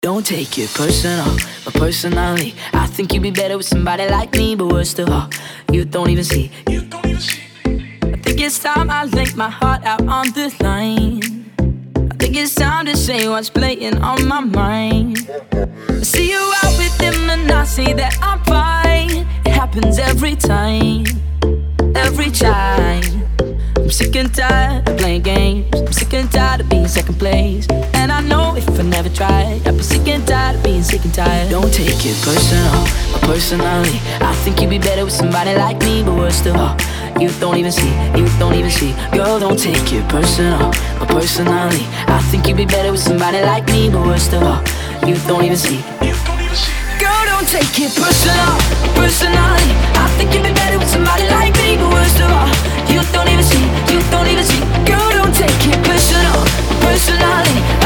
Don't take it personal, but personally I think you'd be better with somebody like me. But worst of all, you don't even see. I think it's time I laid my heart out on the line. I think it's time to say what's playing on my mind. I see you out with him and I say that I'm fine. It happens every time, every time. I'm sick and tired of playing games. I'm sick and tired of being second place. And I know if I never tried, I'd be sick and tired of being sick and tired. Don't take it personal, but personally I think you'd be better with somebody like me. But worst of all, you don't even see, you don't even see. Girl, don't take it personal, but personally I think you'd be better with somebody like me. But worst of all, you don't even see. Girl, don't take it personal, personally I think you'd be better with somebody like me. But worst of all, you don't even see, you don't even see. Girl, don't take it personal, personally